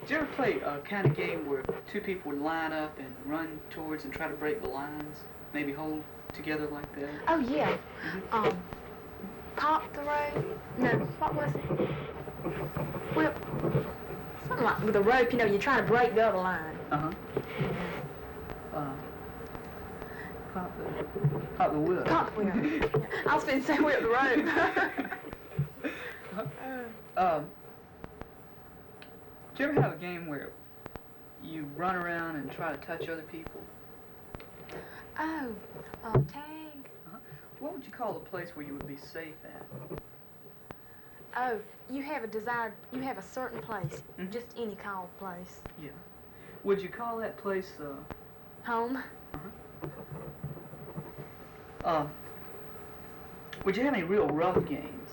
Did you ever play a kind of game where two people would line up and run towards and try to break the lines? Maybe hold together like that? Oh, yeah. Mm-hmm. Pop the rope. No, what was it? Well, something like with a rope, you know, you're trying to break the other line. Uh-huh. Pop the whip. Pop the whip. Yeah. I was going to say whip the rope. Do you ever have a game where you run around and try to touch other people? Oh, tag. What would you call the place where you would be safe at? Oh, you have a certain place, just any called place. Yeah. Would you call that place, Home? Would you have any real rough games?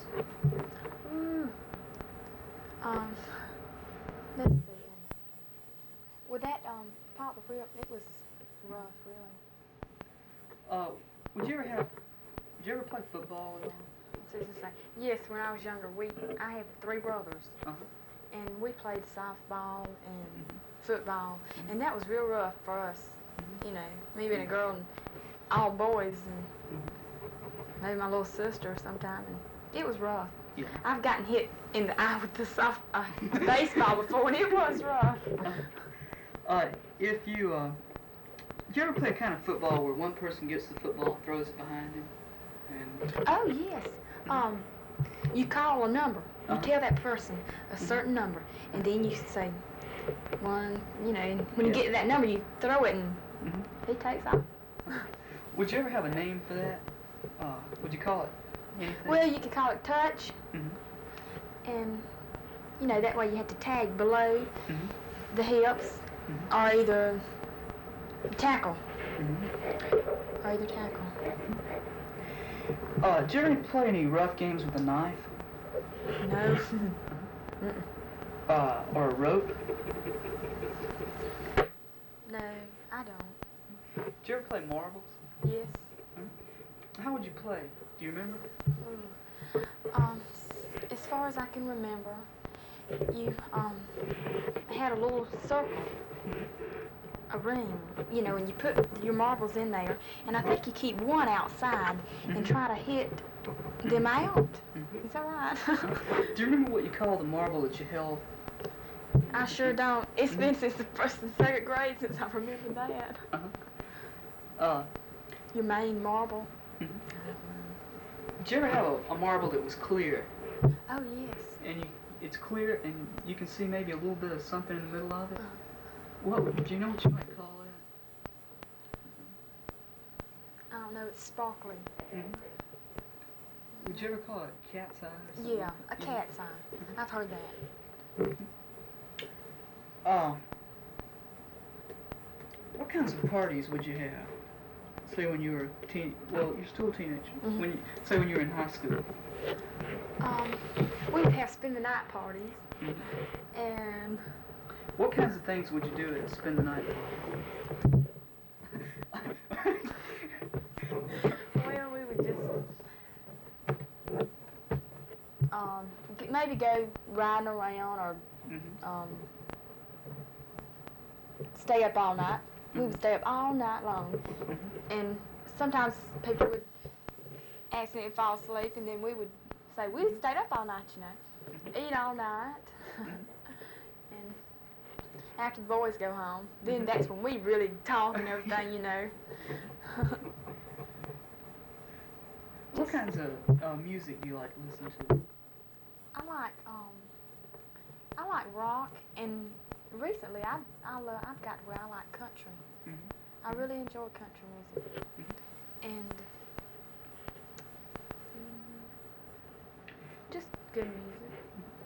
Let's see. With that, pop the whip, it was rough, really. Did you ever play football at all? Yes, when I was younger, I have 3 brothers, and we played softball and football, and that was real rough for us. You know, me being a girl and all boys, and maybe my little sister sometime, and it was rough. Yeah. I've gotten hit in the eye with the baseball before, and it was rough. Did you ever play a kind of football where one person gets the football and throws it behind him? Oh, yes. You call a number. You tell that person a certain number, and then you say one, you know, and when you get to that number, you throw it, and he takes off. Would you ever have a name for that? Would you call it anything? Well, you could call it touch, and, you know, that way you have to tag below the hips, or either tackle, Did you ever play any rough games with a knife? No. Or a rope? No, I don't. Did you ever play marbles? Yes. How would you play? Do you remember? As far as I can remember, you had a little circle, a ring, you know, and you put your marbles in there, and I think you keep one outside and try to hit them out. Is that right? Do you remember what you called the marble that you held? I sure don't. It's been since the 1st and 2nd grade since I remember that. Your main marble. Did you ever have a marble that was clear? Oh, yes. And it's clear, and you can see maybe a little bit of something in the middle of it? Do you know what you might call that? I don't know, it's sparkly. Would you ever call it cat's eye? Yeah, a cat's eye. I've heard that. What kinds of parties would you have? Say when you were you're still a teenager. Say when you were in high school. We would have spend the night parties, and... What kinds of things would you do at spend the night party? Well, we would just maybe go riding around, or stay up all night. We would stay up all night long, and sometimes people would accidentally fall asleep, and then we would say, we stayed up all night, you know, eat all night, and after the boys go home, then that's when we really talk and everything, you know. What kinds of music do you like to listen to? I like rock, and recently I've got where I like country. I really enjoy country music, and just good music.